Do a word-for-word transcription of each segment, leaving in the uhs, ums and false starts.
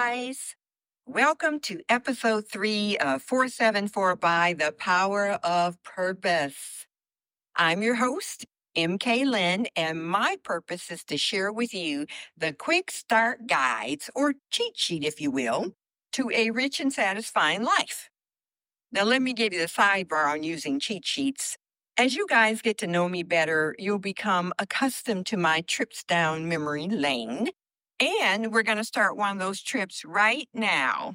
guys. Welcome to episode three of four seven four by The Power of Purpose. I'm your host, M K Lynn, and my purpose is to share with you the quick start guides, or cheat sheet, if you will, to a rich and satisfying life. Now, let me give you the sidebar on using cheat sheets. As you guys get to know me better, you'll become accustomed to my trips down memory lane. And we're going to start one of those trips right now.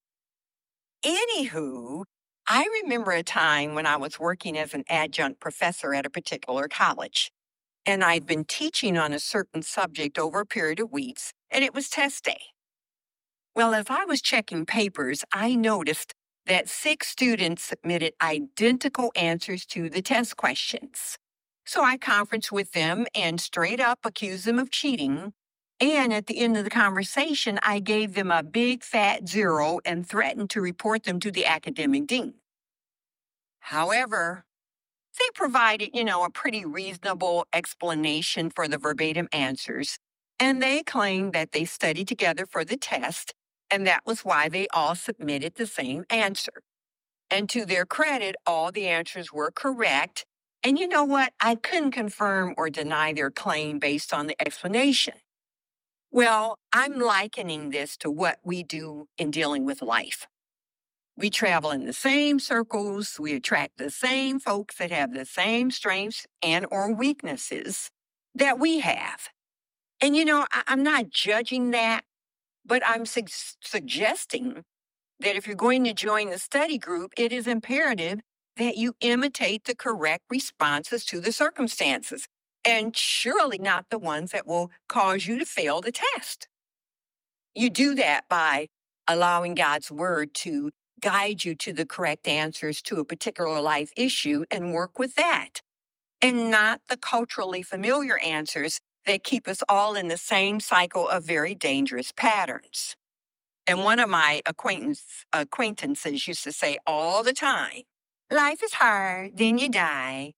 Anywho, I remember a time when I was working as an adjunct professor at a particular college, and I'd been teaching on a certain subject over a period of weeks, and it was test day. Well, as I was checking papers, I noticed that six students submitted identical answers to the test questions. So I conferenced with them and straight up accused them of cheating. And at the end of the conversation, I gave them a big fat zero and threatened to report them to the academic dean. However, they provided, you know, a pretty reasonable explanation for the verbatim answers, and they claimed that they studied together for the test, and that was why they all submitted the same answer. And to their credit, all the answers were correct. And you know what? I couldn't confirm or deny their claim based on the explanation. Well, I'm likening this to what we do in dealing with life. We travel in the same circles, we attract the same folks that have the same strengths and or weaknesses that we have. And you know, I- I'm not judging that, but I'm su- suggesting that if you're going to join the study group, it is imperative that you imitate the correct responses to the circumstances, and surely not the ones that will cause you to fail the test. You do that by allowing God's word to guide you to the correct answers to a particular life issue and work with that, and not the culturally familiar answers that keep us all in the same cycle of very dangerous patterns. And one of my acquaintance, acquaintances used to say all the time, life is hard, then you die.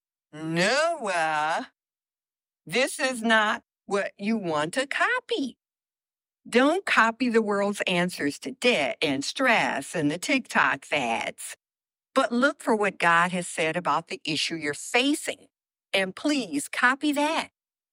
Noah, this is not what you want to copy. Don't copy the world's answers to debt and stress and the TikTok fads, but look for what God has said about the issue you're facing. And please copy that.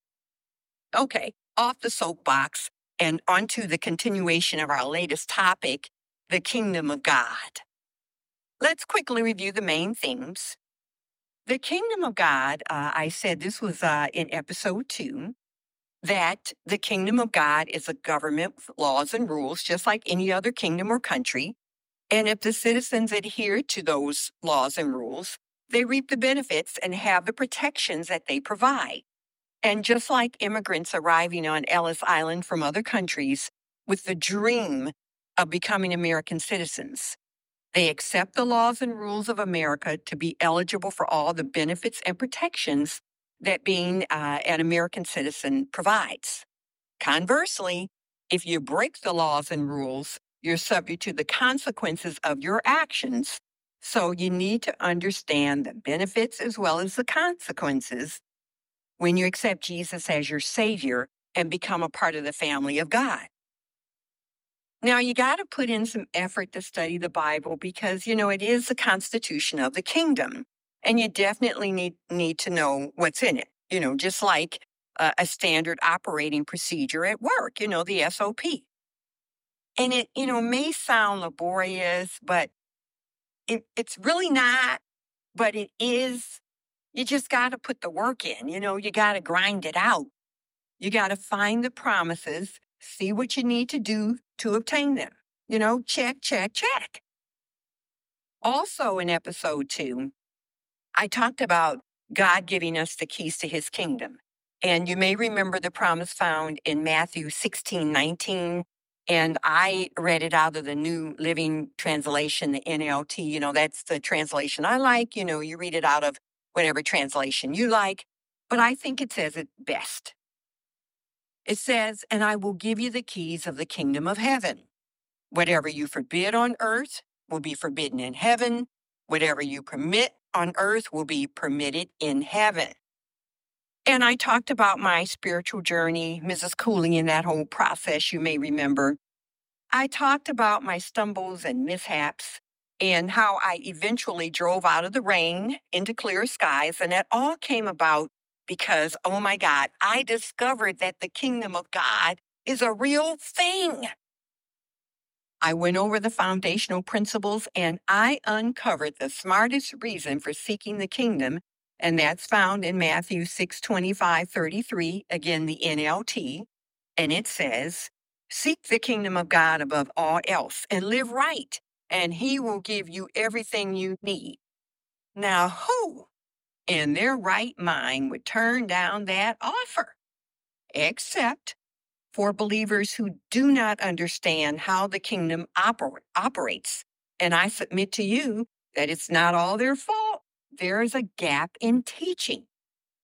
Okay, off the soapbox and onto the continuation of our latest topic, the kingdom of God. Let's quickly review the main themes. The kingdom of God, uh, I said this was uh, in episode two, that the kingdom of God is a government with laws and rules, just like any other kingdom or country. And if the citizens adhere to those laws and rules, they reap the benefits and have the protections that they provide. And just like immigrants arriving on Ellis Island from other countries with the dream of becoming American citizens, they accept the laws and rules of America to be eligible for all the benefits and protections that being uh, an American citizen provides. Conversely, if you break the laws and rules, you're subject to the consequences of your actions. So you need to understand the benefits as well as the consequences when you accept Jesus as your Savior and become a part of the family of God. Now, you got to put in some effort to study the Bible because, you know, it is the constitution of the kingdom. And you definitely need, need to know what's in it, you know, just like uh, a standard operating procedure at work, you know, the S O P. And it, you know, may sound laborious, but it, it's really not, but it is. You just got to put the work in, you know, you got to grind it out. You got to find the promises, see what you need to do to obtain them. You know, check, check, check. Also, in episode two, I talked about God giving us the keys to his kingdom. And you may remember the promise found in Matthew sixteen nineteen. And I read it out of the New Living Translation, the N L T. You know, that's the translation I like. You know, you read it out of whatever translation you like. But I think it says it best. It says, and I will give you the keys of the kingdom of heaven. Whatever you forbid on earth will be forbidden in heaven. Whatever you permit on earth will be permitted in heaven. And I talked about my spiritual journey, Missus Cooley, in that whole process, you may remember. I talked about my stumbles and mishaps and how I eventually drove out of the rain into clear skies. And that all came about because, oh my God, I discovered that the kingdom of God is a real thing. I went over the foundational principles and I uncovered the smartest reason for seeking the kingdom. And that's found in Matthew six twenty-five thirty-three, again, the N L T. And it says, seek the kingdom of God above all else and live right, and he will give you everything you need. Now, who in their right mind would turn down that offer? Except for believers who do not understand how the kingdom oper- operates. And I submit to you that it's not all their fault. There is a gap in teaching.